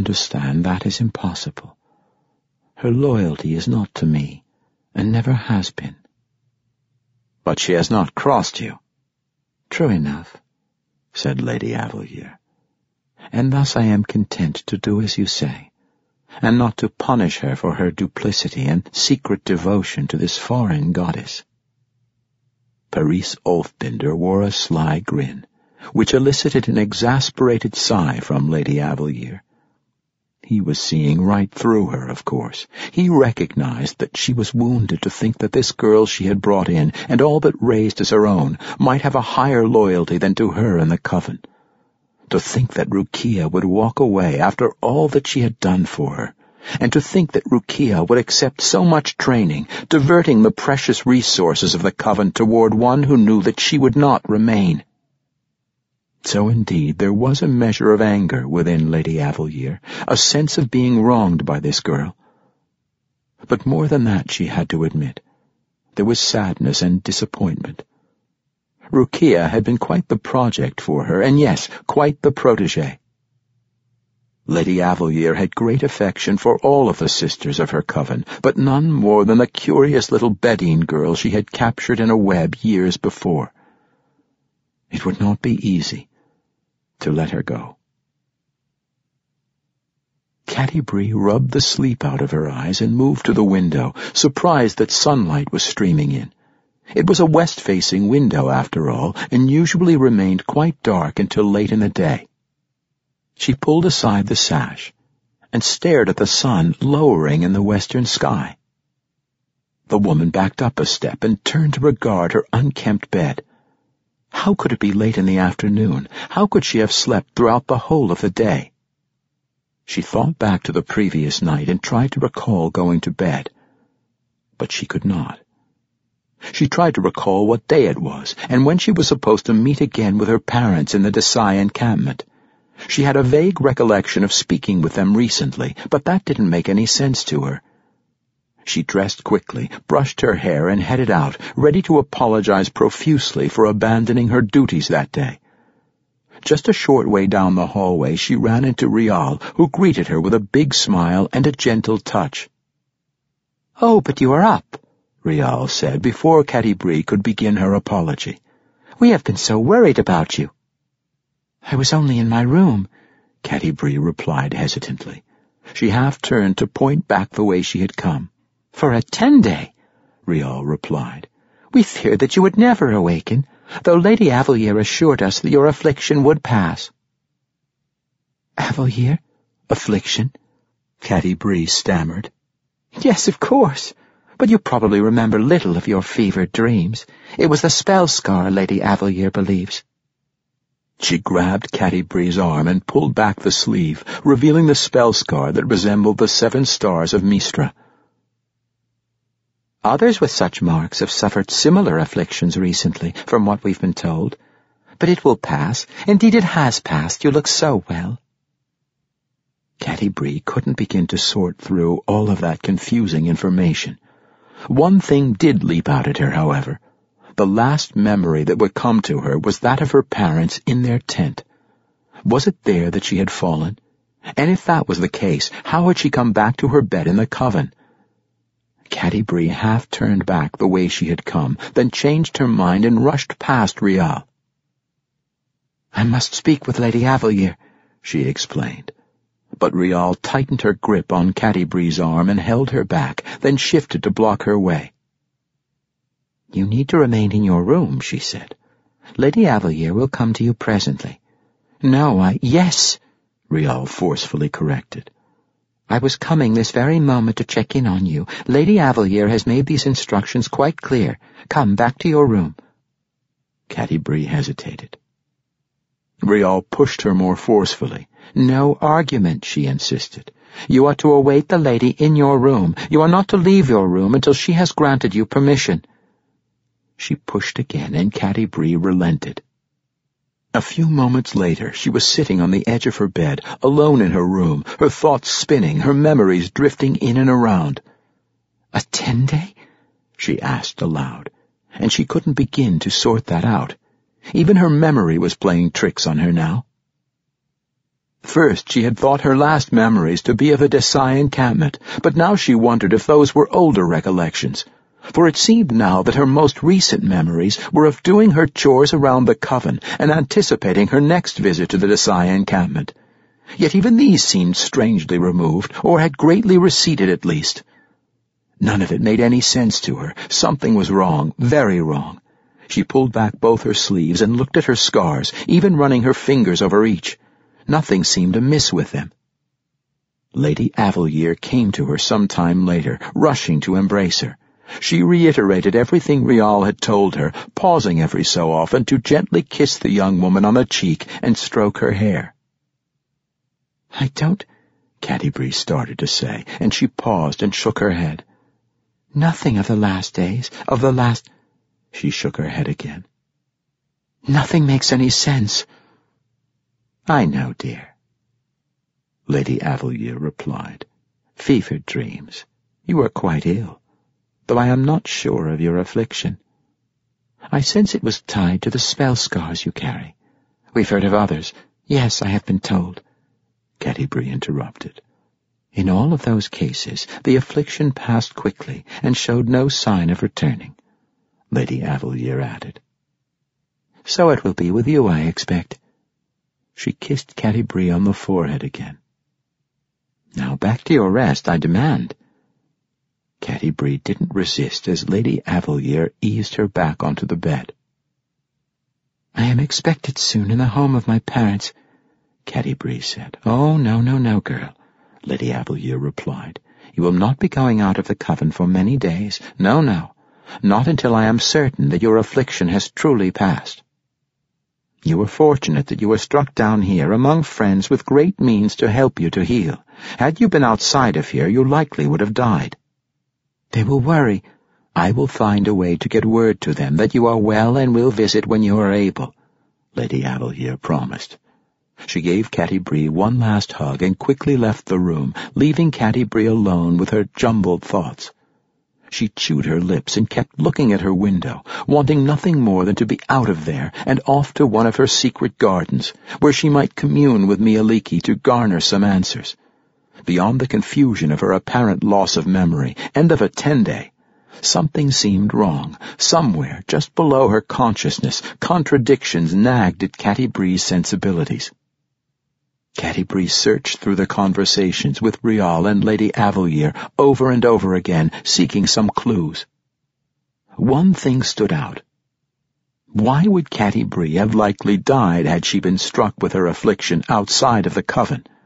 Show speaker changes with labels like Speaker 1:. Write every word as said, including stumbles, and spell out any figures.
Speaker 1: understand that is impossible. Her loyalty is not to me, and never has been.
Speaker 2: But she has not crossed you.
Speaker 1: True enough, said Lady Avalere, and thus I am content to do as you say, and not to punish her for her duplicity and secret devotion to this foreign goddess. Paris Ulfbinder wore a sly grin, which elicited an exasperated sigh from Lady Avalere. He was seeing right through her, of course. He recognized that she was wounded to think that this girl she had brought in, and all but raised as her own, might have a higher loyalty than to her and the coven. To think that Rukia would walk away after all that she had done for her, and to think that Rukia would accept so much training, diverting the precious resources of the coven toward one who knew that she would not remain. So indeed there was a measure of anger within Lady Avalere, a sense of being wronged by this girl. But more than that, she had to admit. There was sadness and disappointment. Rukia had been quite the project for her, and yes, quite the protégée. Lady Avalere had great affection for all of the sisters of her coven, but none more than the curious little Bedine girl she had captured in a web years before. It would not be easy to let her go. Catti-brie rubbed the sleep out of her eyes and moved to the window, surprised that sunlight was streaming in. It was a west-facing window, after all, and usually remained quite dark until late in the day. She pulled aside the sash and stared at the sun lowering in the western sky. The woman backed up a step and turned to regard her unkempt bed. How could it be late in the afternoon? How could she have slept throughout the whole of the day? She thought back to the previous night and tried to recall going to bed, but she could not. She tried to recall what day it was, and when she was supposed to meet again with her parents in the Desai encampment. She had a vague recollection of speaking with them recently, but that didn't make any sense to her. She dressed quickly, brushed her hair, and headed out, ready to apologize profusely for abandoning her duties that day. Just a short way down the hallway she ran into Rial, who greeted her with a big smile and a gentle touch.
Speaker 3: "Oh, but you are up,"
Speaker 1: Rial said before Catti-brie could begin her apology.
Speaker 3: "We have been so worried about you."
Speaker 1: "I was only in my room," Catti-brie replied hesitantly. She half turned to point back the way she had come.
Speaker 3: "For a ten-day,"
Speaker 1: Rial replied.
Speaker 3: "We feared that you would never awaken, though Lady Avalere assured us that your affliction would pass."
Speaker 1: "Avalere? Affliction?" Catti-brie stammered.
Speaker 3: "Yes, of course. But you probably remember little of your fevered dreams. It was the spell scar, Lady Avalere believes."
Speaker 1: She grabbed Catti-brie's arm and pulled back the sleeve, revealing the spell scar that resembled the seven stars of Mystra.
Speaker 3: "Others with such marks have suffered similar afflictions recently, from what we've been told. But it will pass. Indeed, it has passed. You look so well."
Speaker 1: Catti-brie couldn't begin to sort through all of that confusing information. One thing did leap out at her, however. The last memory that would come to her was that of her parents in their tent. Was it there that she had fallen? And if that was the case, how had she come back to her bed in the coven? Catti-brie half turned back the way she had come, then changed her mind and rushed past Rial.
Speaker 3: "I must speak with Lady Avalere,"
Speaker 1: she explained. But Rial tightened her grip on Catti-brie's arm and held her back, then shifted to block her way.
Speaker 3: "You need to remain in your room," she said. "Lady Avalere will come to you presently."
Speaker 1: "No, I—" "Yes," Rial forcefully corrected.
Speaker 3: "I was coming this very moment to check in on you. Lady Avalere has made these instructions quite clear. Come back to your room."
Speaker 1: Catti-brie hesitated. Rial pushed her more forcefully.
Speaker 3: "No argument," she insisted. "You are to await the lady in your room. You are not to leave your room until she has granted you permission."
Speaker 1: She pushed again, and Catti-brie relented. A few moments later, she was sitting on the edge of her bed, alone in her room, her thoughts spinning, her memories drifting in and around.
Speaker 3: "A ten-day?"
Speaker 1: she asked aloud, and she couldn't begin to sort that out. Even her memory was playing tricks on her now. First, she had thought her last memories to be of a Desai encampment, but now she wondered if those were older recollections, for it seemed now that her most recent memories were of doing her chores around the coven and anticipating her next visit to the Desai encampment. Yet even these seemed strangely removed, or had greatly receded at least. None of it made any sense to her. Something was wrong, very wrong. She pulled back both her sleeves and looked at her scars, even running her fingers over each. Nothing seemed amiss with them. Lady Avalere came to her some time later, rushing to embrace her. She reiterated everything Rial had told her, pausing every so often to gently kiss the young woman on the cheek and stroke her hair. "I don't," Catti-brie started to say, and she paused and shook her head. "Nothing of the last days, of the last—" She shook her head again. "Nothing makes any sense." "I know, dear," Lady Avalere replied. "Fevered dreams. You are quite ill, though I am not sure of your affliction. I sense it was tied to the spell scars you carry. We've heard of others. Yes, I have been told." Catti-brie interrupted. "In all of those cases, the affliction passed quickly and showed no sign of returning," Lady Avalere added. "So it will be with you, I expect." She kissed Catti-brie on the forehead again. "Now back to your rest, I demand." Catti-brie didn't resist as Lady Avalere eased her back onto the bed. "I am expected soon in the home of my parents," Catti-brie said. "Oh, no, no, no, girl," Lady Avalere replied. "You will not be going out of the coven for many days. No, no, not until I am certain that your affliction has truly passed. You were fortunate that you were struck down here among friends with great means to help you to heal. Had you been outside of here, you likely would have died. They will worry. I will find a way to get word to them that you are well and will visit when you are able," Lady Avalere promised. She gave Catti-brie one last hug and quickly left the room, leaving Catti-brie alone with her jumbled thoughts. She chewed her lips and kept looking at her window, wanting nothing more than to be out of there and off to one of her secret gardens, where she might commune with Mielikki to garner some answers. Beyond the confusion of her apparent loss of memory and of Attende, something seemed wrong. Somewhere, just below her consciousness, contradictions nagged at Catti-brie's sensibilities. Catti-brie searched through the conversations with Rial and Lady Avalere over and over again, seeking some clues. One thing stood out. Why would Catti-brie have likely died had she been struck with her affliction outside of the coven?